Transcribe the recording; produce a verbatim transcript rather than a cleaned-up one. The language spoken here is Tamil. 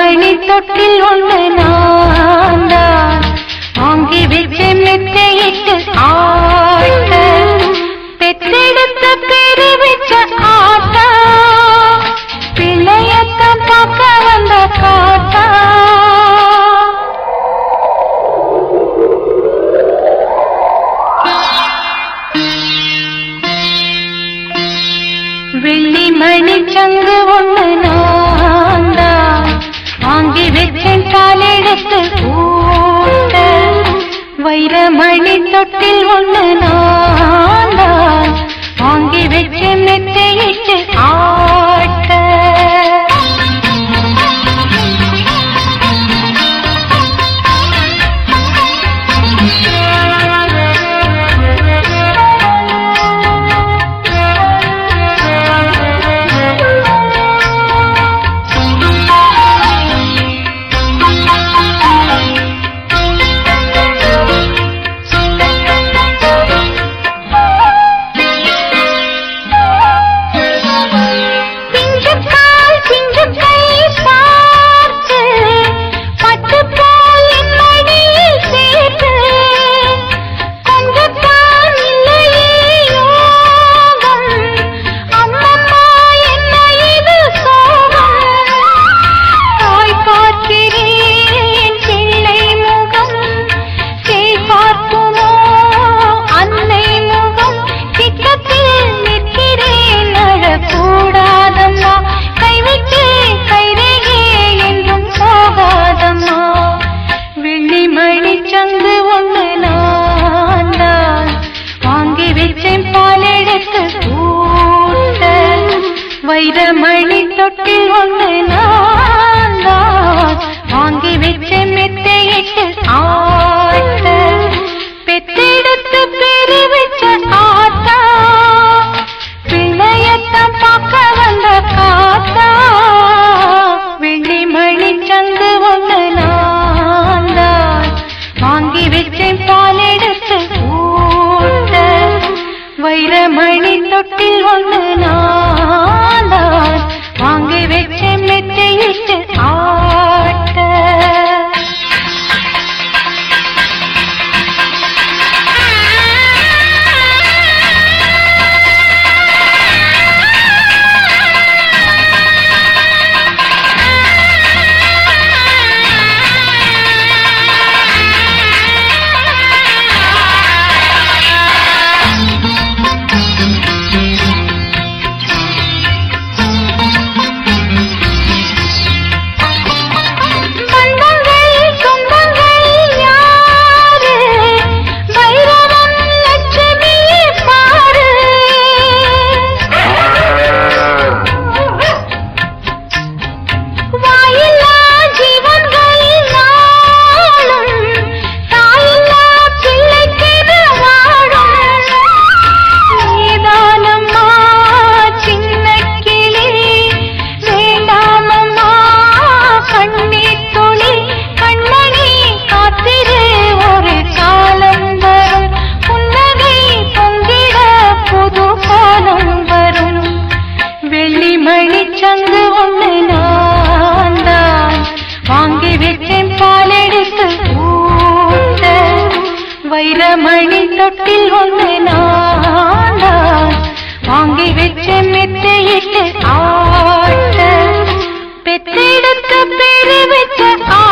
மணி தொட்டில் ஒன்று நான் தான் வாங்கி வச்சு மெத்தையிட்டு ஆட்ட பெற்றெடுத்த பெரு வச்ச ஆட்டா பிள்ளையத்த பார்க்க வந்த காட்டா வெள்ளி மணி சங்கு ஒன்று நான் தான் வாங்கி வச்சேன் காலெடுத்து ஊட்ட வைரமணி தொட்டில் ஒன்று நான் தான் வாங்கி வச்சேன் மெத்தையிட்டு ஆட்ட வைரமணி தொட்டில் ஒன்று நான் தான் வாங்கி வச்ச மெத்தையிட்டு ஆட்ட பெற்றெடுத்து பெரு வச்ச ஆட்டா பிள்ளையத்தான் பார்க்க வந்த காத்தா வெள்ளி மணி சங்கு ஒன்று நான் தான் வாங்கி வச்சேன் பாலெடுத்து ஊட்ட வைரமணி தொட்டில் ஒன்று நான் தான் வாங்கி வச்ச மெத்தையிட்டு ஆட்ட வைரமணி தொட்டில் ஒன்று நான் தான் வாங்கி வச்ச மெத்தையிட்டு ஆட்ட பெற்றெடுத்த பெரு வச்ச